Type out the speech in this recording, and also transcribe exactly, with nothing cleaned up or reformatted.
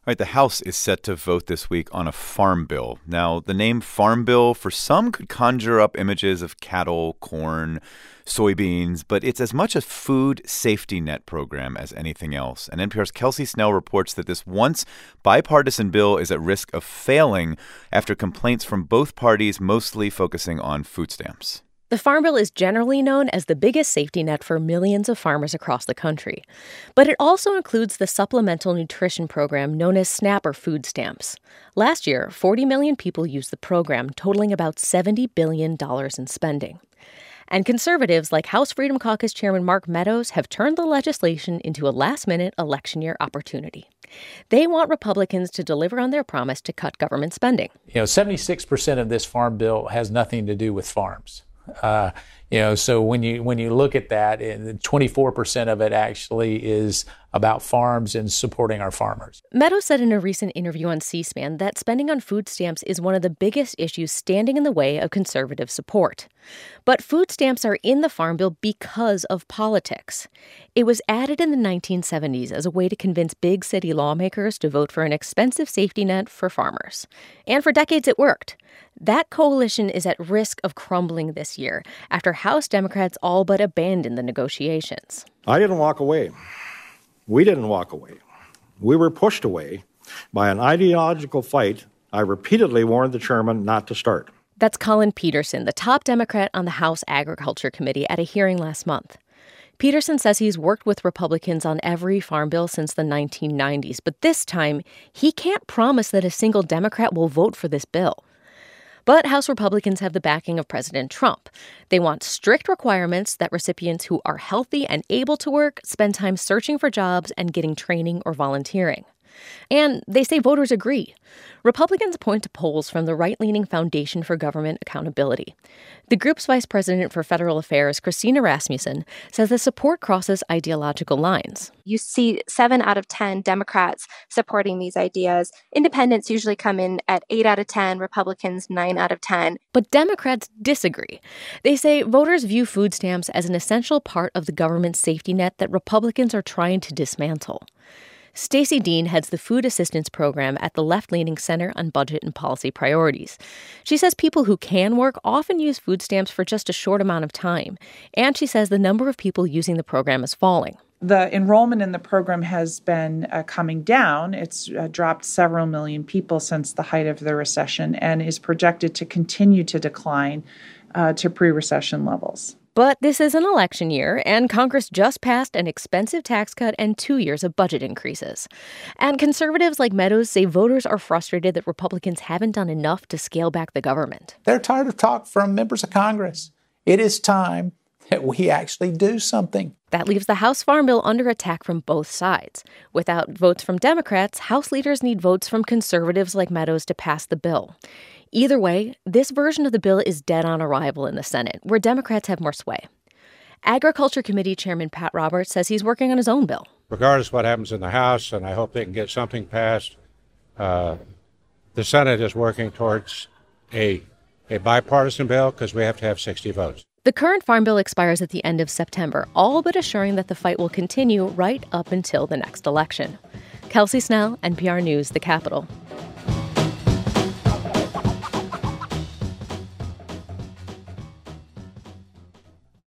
All right, the House is set to vote this week on a farm bill. Now, the name Farm Bill for some could conjure up images of cattle, corn, soybeans, but it's as much a food safety net program as anything else. And N P R's Kelsey Snell reports that this once bipartisan bill is at risk of failing after complaints from both parties, mostly focusing on food stamps. The Farm Bill is generally known as the biggest safety net for millions of farmers across the country. But it also includes the supplemental nutrition program known as SNAP or food stamps. Last year, forty million people used the program, totaling about seventy billion dollars in spending. And conservatives like House Freedom Caucus Chairman Mark Meadows have turned the legislation into a last-minute election year opportunity. They want Republicans to deliver on their promise to cut government spending. You know, seventy-six percent of this farm bill has nothing to do with farms. Uh, you know, so when you when you look at that, twenty-four percent of it actually is about farms and supporting our farmers. Meadows said in a recent interview on C-SPAN that spending on food stamps is one of the biggest issues standing in the way of conservative support. But food stamps are in the Farm Bill because of politics. It was added in the nineteen seventies as a way to convince big city lawmakers to vote for an expensive safety net for farmers. And for decades it worked. That coalition is at risk of crumbling this year after House Democrats all but abandoned the negotiations. I didn't walk away. We didn't walk away. We were pushed away by an ideological fight I repeatedly warned the chairman not to start. That's Collin Peterson, the top Democrat on the House Agriculture Committee, at a hearing last month. Peterson says he's worked with Republicans on every farm bill since the nineteen nineties, but this time he can't promise that a single Democrat will vote for this bill. But House Republicans have the backing of President Trump. They want strict requirements that recipients who are healthy and able to work spend time searching for jobs and getting training or volunteering. And they say voters agree. Republicans point to polls from the right-leaning Foundation for Government Accountability. The group's vice president for federal affairs, Christina Rasmussen, says the support crosses ideological lines. You see seven out of ten Democrats supporting these ideas. Independents usually come in at eight out of ten, Republicans nine out of ten. But Democrats disagree. They say voters view food stamps as an essential part of the government safety net that Republicans are trying to dismantle. Stacey Dean heads the Food Assistance Program at the left-leaning Center on Budget and Policy Priorities. She says people who can work often use food stamps for just a short amount of time. And she says the number of people using the program is falling. The enrollment in the program has been uh, coming down. It's uh, dropped several million people since the height of the recession and is projected to continue to decline uh, to pre-recession levels. But this is an election year, and Congress just passed an expensive tax cut and two years of budget increases. And conservatives like Meadows say voters are frustrated that Republicans haven't done enough to scale back the government. They're tired of talk from members of Congress. It is time that we actually do something. That leaves the House Farm Bill under attack from both sides. Without votes from Democrats, House leaders need votes from conservatives like Meadows to pass the bill. Either way, this version of the bill is dead on arrival in the Senate, where Democrats have more sway. Agriculture Committee Chairman Pat Roberts says he's working on his own bill. Regardless of what happens in the House, and I hope they can get something passed, uh, the Senate is working towards a, a bipartisan bill because we have to have sixty votes. The current Farm Bill expires at the end of September, all but assuring that the fight will continue right up until the next election. Kelsey Snell, N P R News, The Capitol.